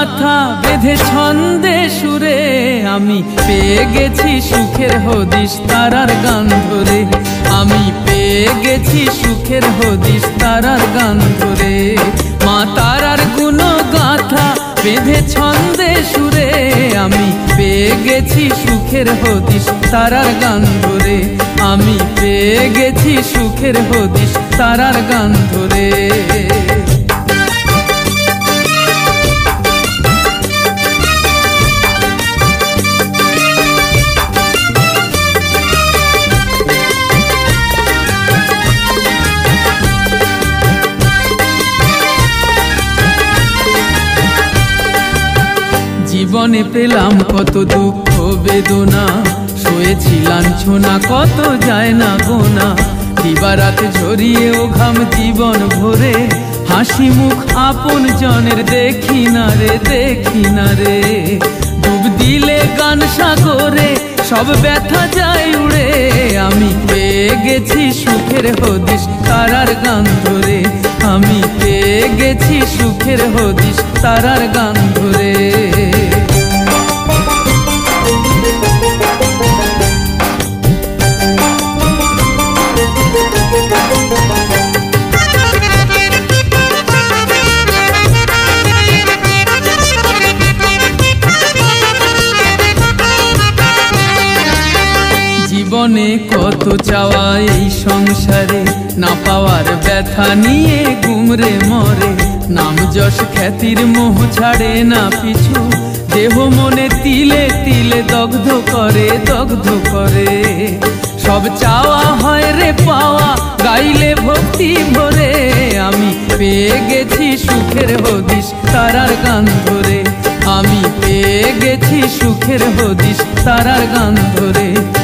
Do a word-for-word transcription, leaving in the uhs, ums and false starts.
গাথা বেঁধে ছন্দে সুরে আমি পেয়ে গেছি সুখের হদিস তারার গান ধরে। আমি পেয়ে গেছি সুখের হদিস তারার গান ধরে। মা তারার গুণ গাথা বেঁধে ছন্দে সুরে আমি পেয়ে গেছি সুখের হদিস তারার গান ধরে। আমি পেয়ে গেছি সুখের হদিস তারার গান ধরে। জীবনে পেলাম কত দুঃখ বেদনা, সয়েছি লাঞ্ছনা কত যায় না গোনা। দিবারাত ঝরিয়েও ঘাম জীবন ভরে, হাসি মুখ আপন জনের দেখি না রে দেখি না রে। ডুব দিলে গান সাগরে সব ব্যথা যায় উড়ে। আমি পেয়ে গেছি সুখের হদিস তারার গান ধরে। আমি পেয়ে গেছি সুখের হদিস তারার গান ধরে। জীবনে কত চাওয়া এই সংসারে, না পাওয়ার ব্যথা নিয়ে গুমরে মরে। নাম যশ খ্যাতির মোহ ছাড়ে না পিছু, দেহ মনে তিলে তিলে দগ্ধ করে দগ্ধ করে। সব চাওয়া হয় রে পাওয়া, গাইলে ভক্তি ভরে। আমি পেয়ে গেছি সুখের হদিস তারার গান ধরে। আমি পেয়ে গেছি সুখের হদিস তারার গান ধরে।